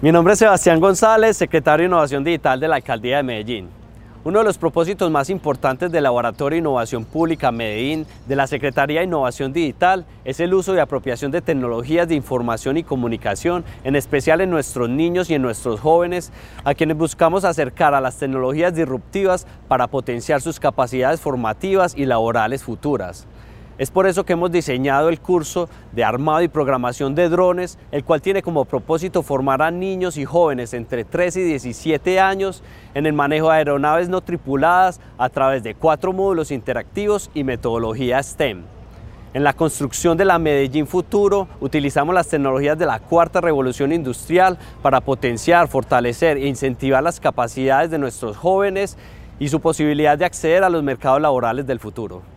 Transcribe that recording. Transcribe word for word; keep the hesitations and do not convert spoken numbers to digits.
Mi nombre es Sebastián González, secretario de Innovación Digital de la Alcaldía de Medellín. Uno de los propósitos más importantes del Laboratorio de Innovación Pública Medellín de la Secretaría de Innovación Digital es el uso y apropiación de tecnologías de información y comunicación, en especial en nuestros niños y en nuestros jóvenes, a quienes buscamos acercar a las tecnologías disruptivas para potenciar sus capacidades formativas y laborales futuras. Es por eso que hemos diseñado el curso de armado y programación de drones, el cual tiene como propósito formar a niños y jóvenes entre trece y diecisiete años en el manejo de aeronaves no tripuladas a través de cuatro módulos interactivos y metodología STEM. En la construcción de la Medellín Futuro utilizamos las tecnologías de la cuarta revolución industrial para potenciar, fortalecer e incentivar las capacidades de nuestros jóvenes y su posibilidad de acceder a los mercados laborales del futuro.